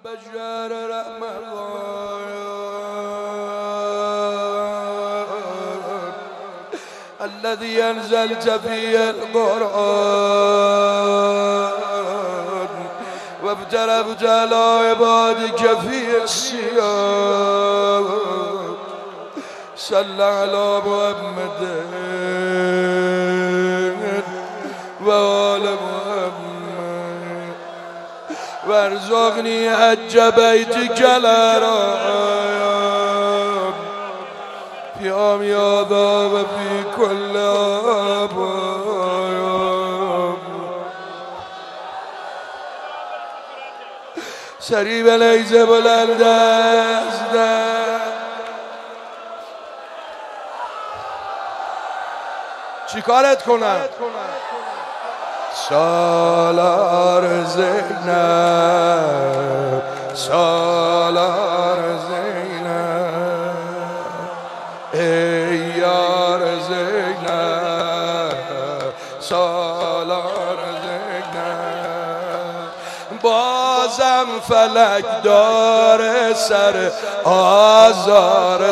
بشهر رمضان الذي أنزلت فيه القرآن وابتلبت على عبادك فيه الصيام صل على محمد وآل محمد وارزقني حج بيتك الحرام في يوم يابا وفي كل آبايام سریب لیزه بلند است چی کارت کنم؟ سالار زینب سالار زینب ای یار زینب سالار زینب بازم فلک داره سر آزار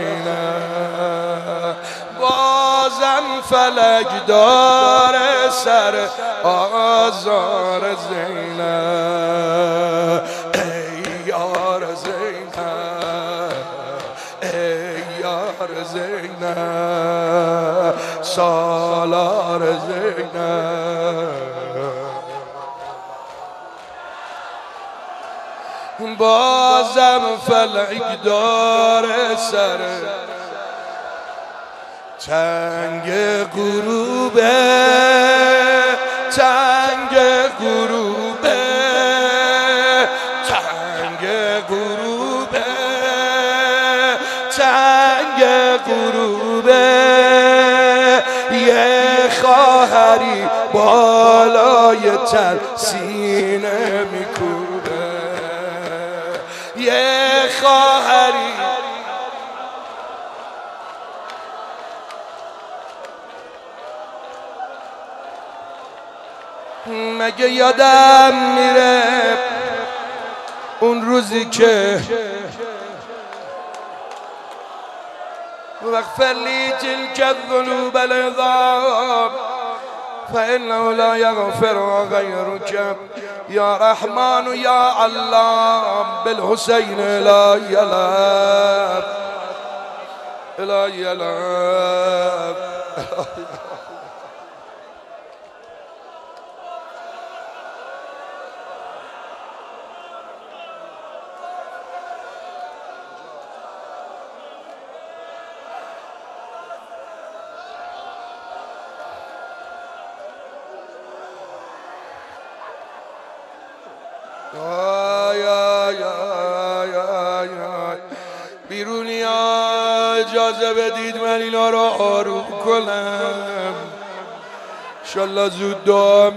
زینب بازم فلک داره سر آزار زینب ای یار زینب ای یار زینب سالار زینب بازم فلک داره سر تنگ غروبه تنگ غروبه تنگ غروبه تنگ غروبه یه خواهری بالای تل سینه میکوبه یه خواهری مگه یادم میره اون روزی که واغفر لی تلک الذنوب العظام فإنه لا يغفر غيرك يا رحمن يا علام بالحسين لا يلام لا يلام بیرونی ها اجازه بدید من اینا رو آروم کنم انشالله زود دعا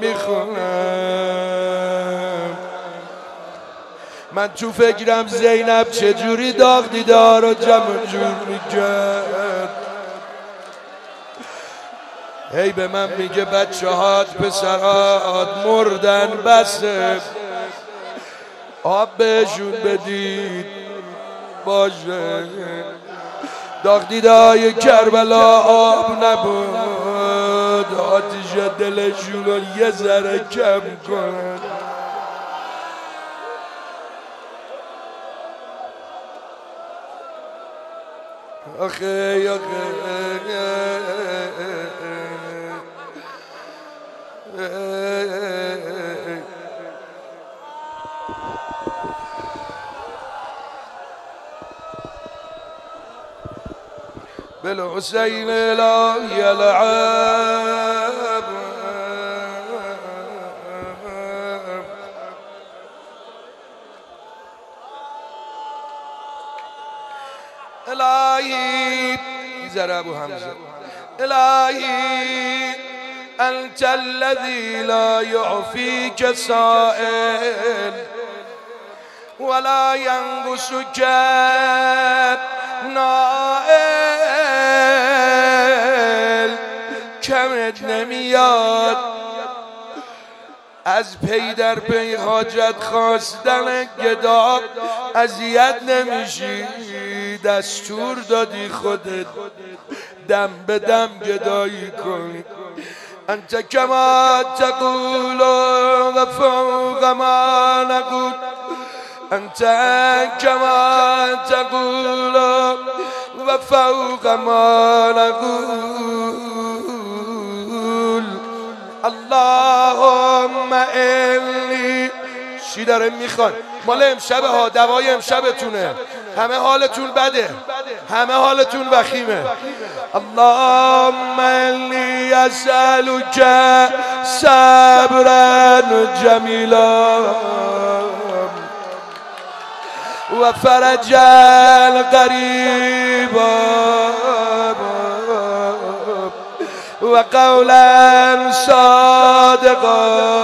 میخونم من تو فکرم زینب چجوری داغ دیده رو جمع جور میکرد هی به من میگه بچه هات پسرات مردن بسه آب بهشون بدید باشه داغ دیده های کربلا آب نبود آتیش دلشون رو یه ذره کم کن آخه آخه بالحسين لا يلعب إلهي زر أبو حمزة إلهي أنت الذي لا يعفيك سائل ولا ينقصك نائل کمت نمیاد از پی در پی حاجت خواستن گدا اذیت نمیشی، دستور دادی خودت دم به دم گدایی کنی. انت کما تقول و فوق ما نقول، انت کما تقول و فوق ما نقول. اللهم انی چی داره میخوان؟ مال امشب ها، دوای امشبتونه. همه حالتون بده، همه حالتون وخیمه. اللهم انی اسألک صبرا جمیلا و فرجا قریبا و قولا صادقا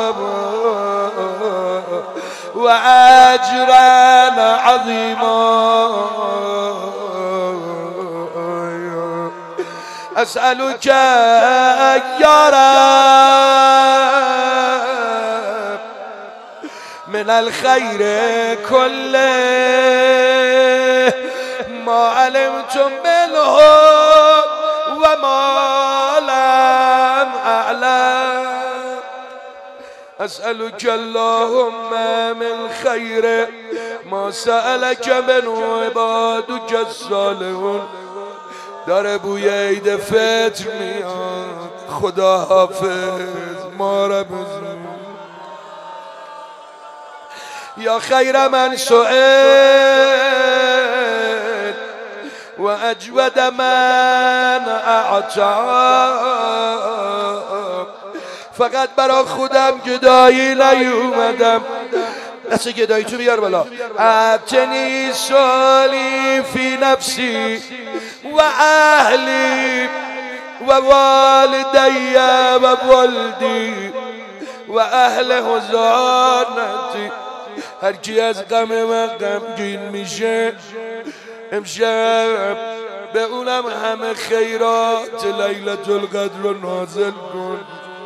و اجرا عظیما. اسألك یا رب من الخیر كله ما علمت منه و ما لم اعلم. اسألك اللهم من خیر ما سألك منه عبادك الصالحون. داره بوی عید فطر میاد، خدا حافظ ما را بزن. یا خیر من سئل و اجود من اعطا. فقط برا خودم گدایی نیومدم. دست گدایی تو بیار بالا. اعطنی سالی فی نفسی و اهلی و والدی و ولدی و اهل حضانتی. هر کی از غم من غمگین میشه امشب به اونم همه خیرات لیلة القدر رو نازل کن.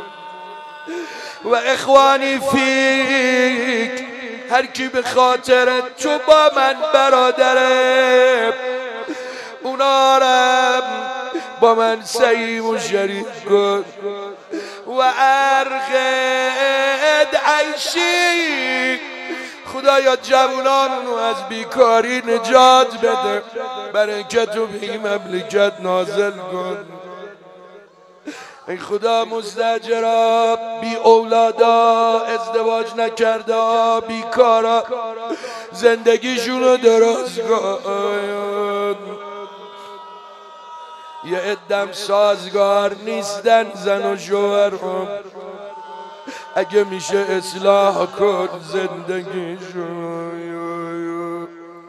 و اخوانی فیک، هر کی به خاطر تو با من برادره اونا رم با من سعیم و شریک کن. و ارغد عیشی، خدایا جوانانو از بیکاری نجات بده، برکت و به این مملکت نازل کن. ای خدا مستاجرا بی اولادا، ازدواج نکرده، بیکارا، زندگیشونو دراز کن. یه عدم سازگار نیستن زن و شوهرم، اگه میشه اصلاح کن زندگیشون.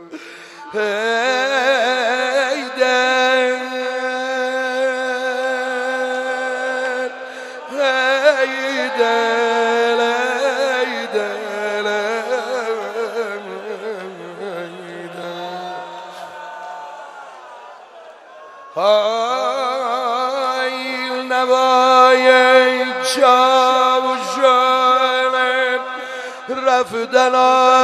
هی دل هی دل هی دل های نوای چاوشان رفتن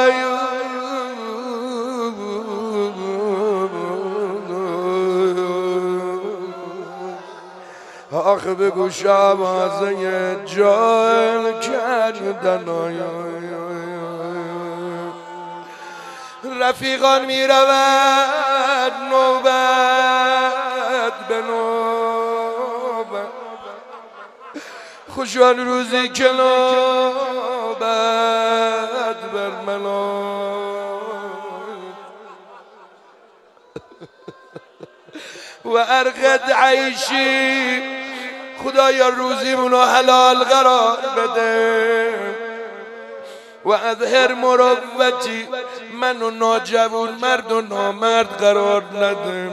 آخ بگو شامازه جان کردن. رفیقان می رود نوبت به نوبت، خوشان روزی که نوبت بر من. و ارغد عیشی، خدایا روزیمونو حلال قرار بده. و اظهر مروتی، منو ناجوون مرد و نامرد قرار نده.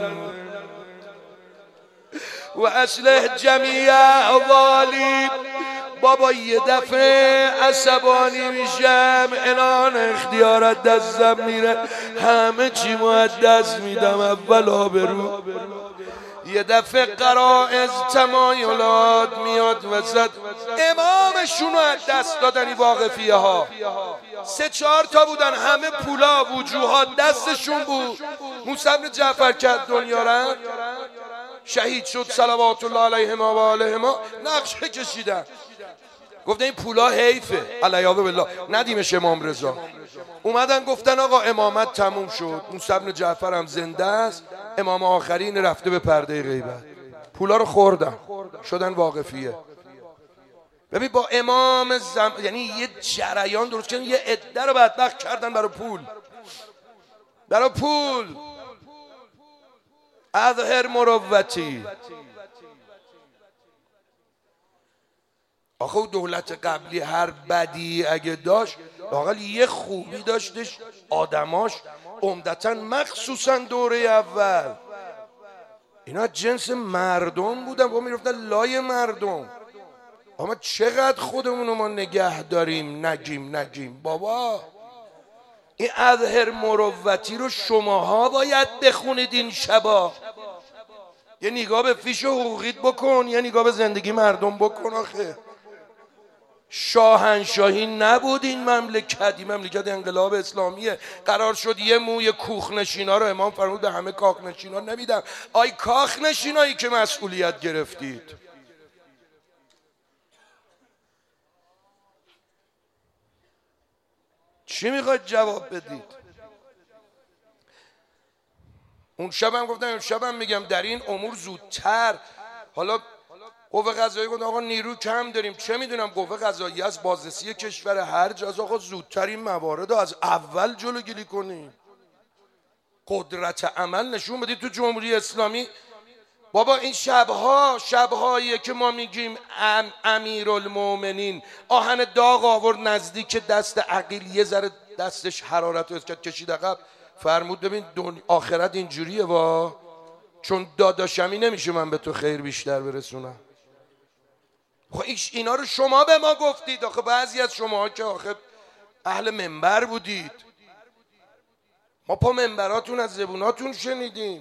و اصلح جمیع احوالی، بابا یه دفعه عصبانی میشم، انان اختیارات دستم میره، همه چی مو دست میدم، اول آبرو. یه دفعه قرائز تمایلات میاد وسط. امامشون رو از دست دادن واقفیه ها. 3-4 تا بودن، همه پولا وجوهات دستشون بود. موسی بن جعفر کرد دنیا را شهید شد صلوات الله علیهما و آلهما. نقشه کشیدن، گفتن این پولا حیفه، علیاذ بالله ندیمش امام رضا. اومدن گفتن آقا امامت تموم شد، موسی بن جعفر هم زنده است، امام آخرین رفته به پرده غیبت. پولا رو خوردن شدن واقفیه. ببین با امام یعنی یه جریان درست کردن، یه عده رو بدبخت کردن برای پول. برای پول اظهر مروتی. آخه دولت قبلی هر بدی اگه داشت لااقل یه خوبی داشتش، آدماش عمدتاً مخصوصاً دوره اول اینا جنس مردم بودن و میرفتن لای مردم. اما چقدر خودمونو ما نگه داریم نگیم بابا. این اظهر مروتی رو شماها باید بخونید این شبا. یه نگاه به فیش حقوقیت بکن، یه نگاه به زندگی مردم بکن. آخه شاهنشاهی نبود این مملکت، این مملکت انقلاب اسلامیه. قرار شد یه موی کوخنشینا رو امام فرمود به همه کاخنشینا نمیدم. آی کاخنشینایی که مسئولیت گرفتید، چی میخواید جواب بدید؟ اون شبم گفتم، اون شبم میگم در این امور زودتر. حالا قوه قضاییه گفت آقا نیرو کم داریم، چه میدونم قوه قضاییه از بازرسی کشور هر جا، آقا زودتر این موارد رو از اول جلوگیری کنیم. قدرت عمل نشون بدید تو جمهوری اسلامی. بابا این شبهاییه که ما میگیم امیرالمومنین آهن داغ آورد نزدیک دست عقیل، یه ذره دستش حرارت رو کشید عقب، فرمود ببین آخرت اینجوریه چون داداشمی نمیشه من به تو خیر بیشتر برسونم. خب اینا رو شما به ما گفتید. آخه بعضی از شما که آخه اهل منبر بودید، ما پا منبراتون از زبوناتون شنیدیم.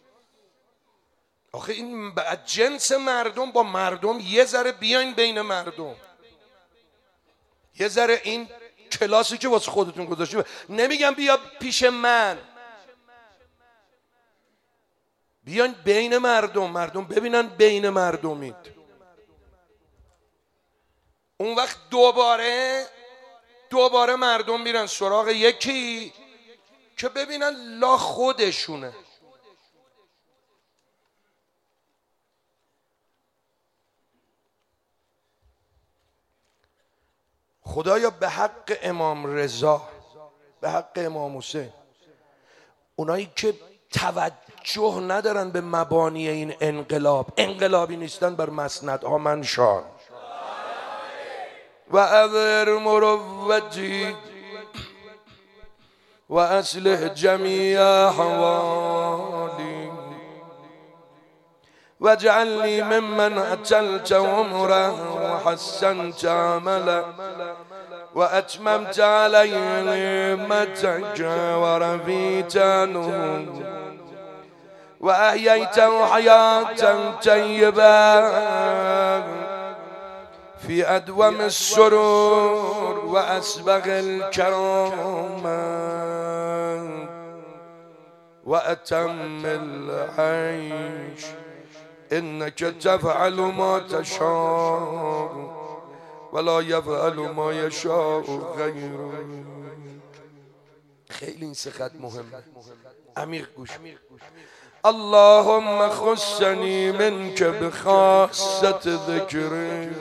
آخه این جنس مردم با مردم یه ذره بیاین بین مردم، یه ذره این کلاسی که واسه خودتون گذاشتید. نمیگم بیا پیش من، بیاین بین مردم ببینن بین مردمید. اون وقت دوباره مردم میرن سراغ یکی که ببینن لا خودشونه. خدایا به حق امام رضا، به حق امام حسین، اونایی که توجه ندارن به مبانی این انقلاب، انقلابی نیستن، بر مسندها منشان و اظهر مروتی و اصلح جمیع احوالی واجعلني ممن أجلت عمره وحسنت عمله وأتممت عليه نعمتك ورفيت عنه وأحييته حياة طيبة في أدوم السرور وأسبغ الكرامة وأتم العيش إنك تفعل ما تشاء ولا يفعل ما يشاء غيرك. خیلی این سه خط مهمه، عمیق گوش. اللهم خصني منك بخاصة ذكرك.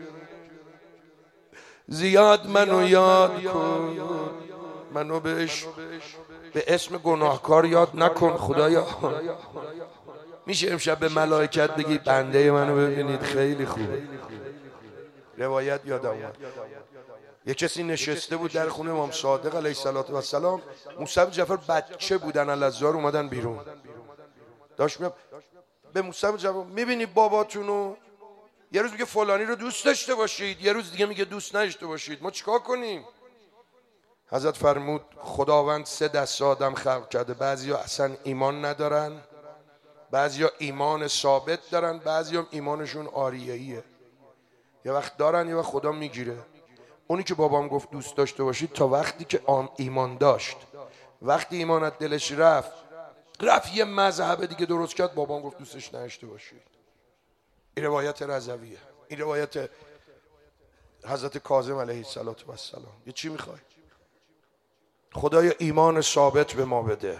زیاد منو یاد کن، منو به اسم گناهکار یاد نکن خدایا. میشه امشب به ملائکت بگی بنده منو ببینید؟ خیلی خوبه. روایت یادم اومد، یه کسی نشسته بود در خونه امام صادق علیه السلام. موسی بن جعفر بچه بودن، الازار اومدن بیرون. داشت به موسی بن جعفر میبینی باباتونو؟ یه روز میگه فلانی رو دوست داشته باشید، یه روز دیگه میگه دوست نداشته باشید، ما چیکار کنیم؟ حضرت فرمود خداوند 3 دسته آدم خلق کرده، بعضیا اصلا ایمان ندارن، بعضیا ایمان ثابت دارن، بعضیا ایمانشون آریه‌ایه. یه وقت دارن، یه وقت خدا میگیره. اونی که بابام گفت دوست داشته باشید تا وقتی که ایمان داشت، وقتی ایمان از دلش رفت یه مذهب دیگه درست کرد، بابام گفت دوستش نداشته باشید. این روایت رضویه، این روایت حضرت کاظم علیه السلام. یه چی میخوای؟ خدای ایمان ثابت به ما بده.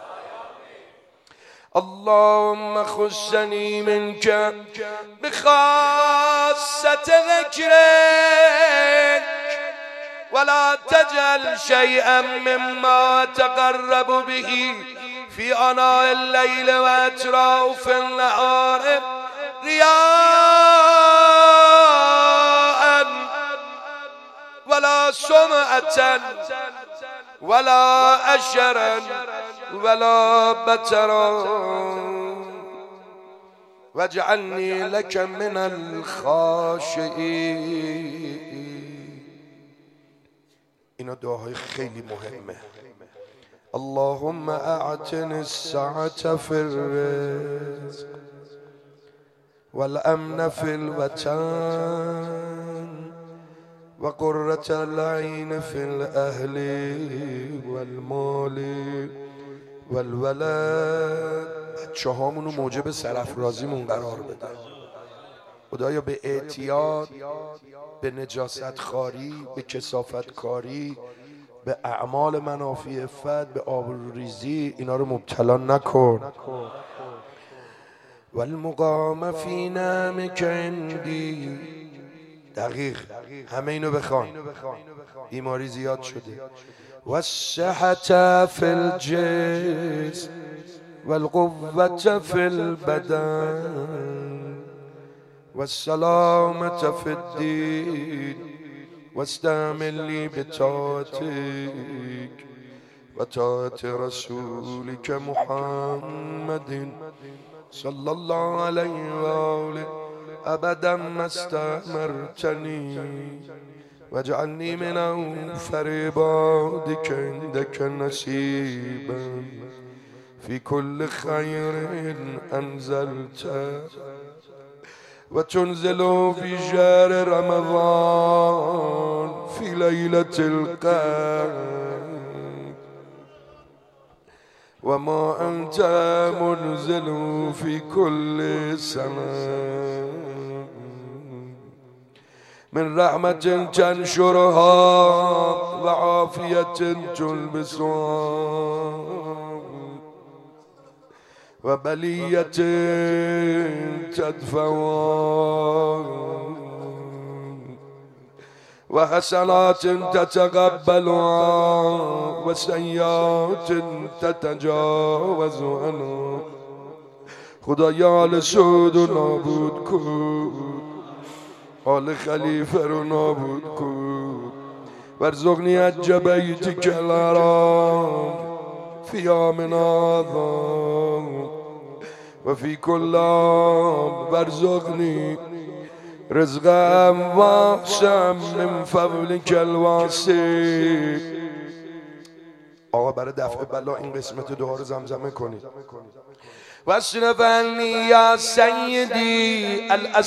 اللهم خصني منك بخاصة ذكرك ولا تجعل شيئا مما تقرب به في آناء الليل وأطراف النهار رياء ولا سمعة ولا أشرا ولا بترا واجعلني لك من الخاشعين. اینا دعاهای خیلی مهمه. اللهم اعطني السعة في الرزق والامن في الوطن وقرة العين في الاهل والمال والولد. بچه هامونو موجب سرافرازیمون قرار بده خدایا، به اعتیاد، به نجاست خاری، به کثافت کاری، به اعمال منافی افت، به آبروریزی اینا رو مبتلا نکن. والمقام فی نعمک عندی. دقیق همه اینو بخوان، بیماری زیاد شده. والصحة فی الجسم والقوة فی البدن والسلامة فی الدین واستعمل لي بطاعتك وطاعة رسولك محمد صلى الله عليه وآله أبدا ما استأمرتني واجعلني من أوفر عبادك عندك نصيبا في كل خير أنزلته وتنزل في شهر رمضان في ليلة القدر وما أنت منزل في كل سنة من رحمة تنشرها وعافية تلبسها وبلية تدفعها وحسنات تتقبلها وسيئات تتجاوز عنها. خدایا حال سود و نابود کن، حال خلیفه رو نابود کن. وارزقنی حج بیتک الحرام فی آمنا هذا وفي كل عام وارزقني رزقا واسعا من فضلك الواسع. آقا برای دفع بلا این قسمت دعا رو زمزمه کنید. واصرف عنی یا سیدی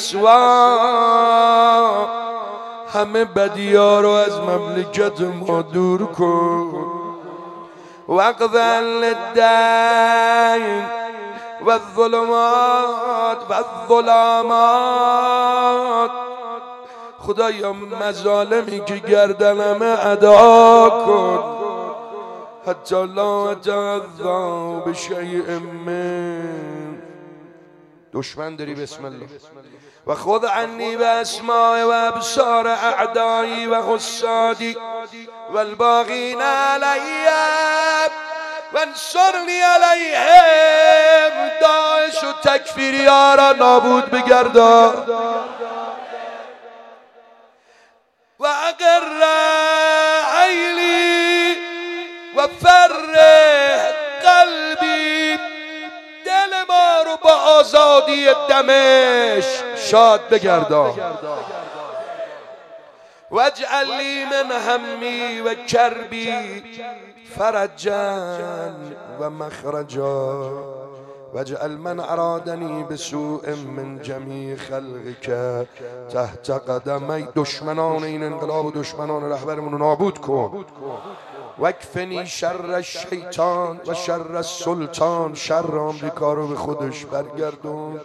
الاسوا. همه بدی‌ها رو از مملکت ما دور کن. واقض للدین والظلمات والظلامات. خدایا مظالمی که گردنم ادا کن حتی لا اتعظا بشیء من. دشمن داری بسم الله. و خذ عنی باسماء و ابصار اعدایی و حسادی والباغین علی وانصرنی علیهم. داعش و تکفیری ها را نابود بگردان و اقر عیلی و فرح قلبی. دل ما رو با آزادی دمشق شاد بگردان. واجعل لی من همی و کربی فرجا و مخرجا واجعل من ارادنی بسوء من جمیع خلقک تحت قدمی. دشمنان این انقلاب و دشمنان رهبرمون رو نابود کن. وکفنی شر الشیطان و شر السلطان. شر آمریکا رو به خودش برگردون.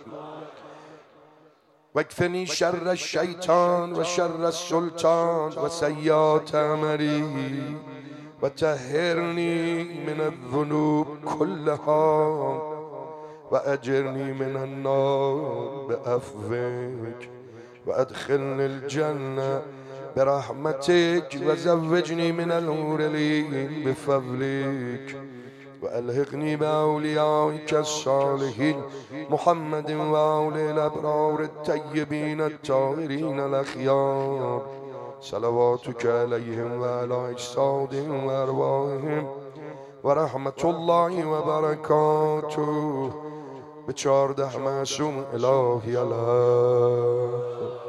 وکفنی شر الشیطان و شر السلطان و سیئات امری و طهرنی من الذنوب كلها و اجرنی من النار بعفوک و ادخلنی الجنه برحمتك و زوجنی من الحور العین بفضلك و الحقنی باولیائک الصالحین محمد و آل الابرار الطیبین الطاهرین الاخیار صلواتک علیهم و علی اجسادهم و ارواحهم و رحمت الله و برکاته. به 14 معصوم الهی الله.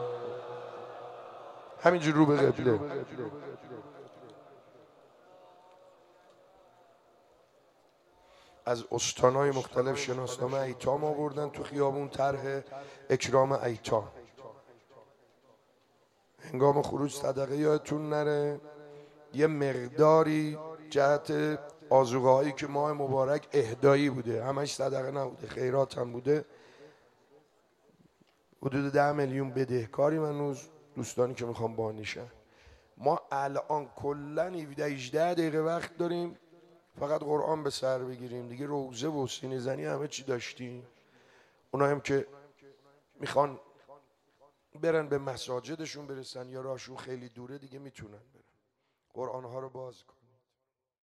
همینجور رو به قبله. از استانهای مختلف شناسنامه ایتام آوردن تو خیابون، طرح اکرام ایتام. هنگام خروج صدقه یادتون نره یه مقداری جهت آذوقه هایی که ماه مبارک اهدایی بوده، همش صدقه نبوده، خیرات هم بوده، حدود 10 میلیون بدهکاریم هنوز دوستانی که میخوام بانیشن. ما الان کلا 17-18 دقیقه وقت داریم فقط قرآن به سر بگیریم دیگه. روزه و سینه زنی همه چی داشتیم. اونا هم که میخوان برن به مساجدشون برسن یا راهشون خیلی دوره دیگه میتونن برن. قرآن ها رو باز کن.